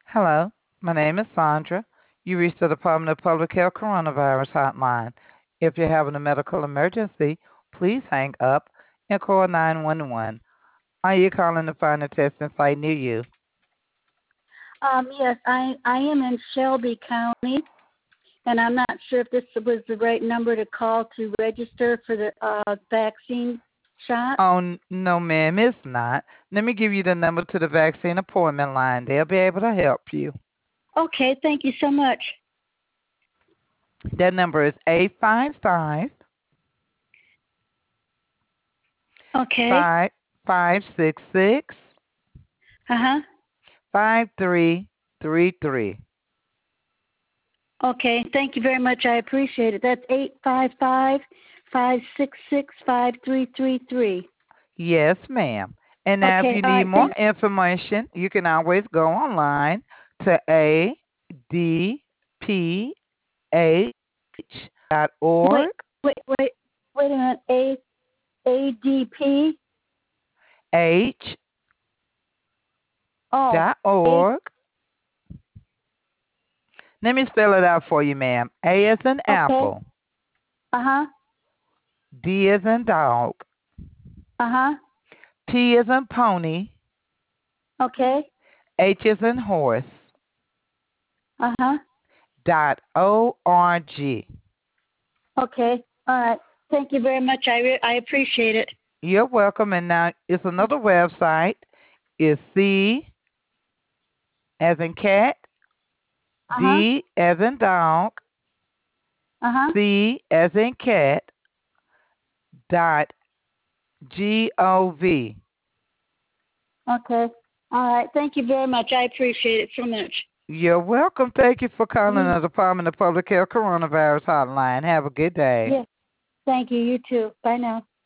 Hello, my name is Sandra. You reached the Department of Public Health Coronavirus Hotline. If you're having a medical emergency, please hang up and call 911. Are you calling to find a testing site near you? Yes, I am in Shelby County, and I'm not sure if this was the right number to call to register for the vaccine shot. Oh, no, ma'am, it's not. Let me give you the number to the vaccine appointment line. They'll be able to help you. Okay, thank you so much. That number is 855 Okay. 5566 Uh-huh. 5333. Okay, thank you very much. I appreciate it. That's 855-566-5333. Yes, ma'am. And now, if Okay, you all need right. more information, you can always go online to Wait, adph.org, wait a minute. ADP? Oh, A, h.org. Let me spell it out for you, ma'am. A as in okay. apple, Uh-huh. D as in dog, Uh-huh. P as in pony, Okay. H as in horse, Uh-huh. .org. Okay. All right. Thank you very much. I appreciate it. You're welcome. And now it's another website. It's C as in cat, Uh-huh. D as in dog, Uh-huh. C as in cat, dot gov. Okay. All right. Thank you very much. I appreciate it so much. You're welcome. Thank you for calling Mm, the Department of Public Health Coronavirus Hotline. Have a good day. yeah. Thank you. You too. Bye now.